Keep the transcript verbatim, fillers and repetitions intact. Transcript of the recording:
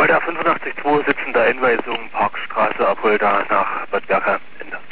Fulda fünfundachtzig zwei, sitzende Einweisung, Parkstraße ab Fulda nach Bad Berka, Ende.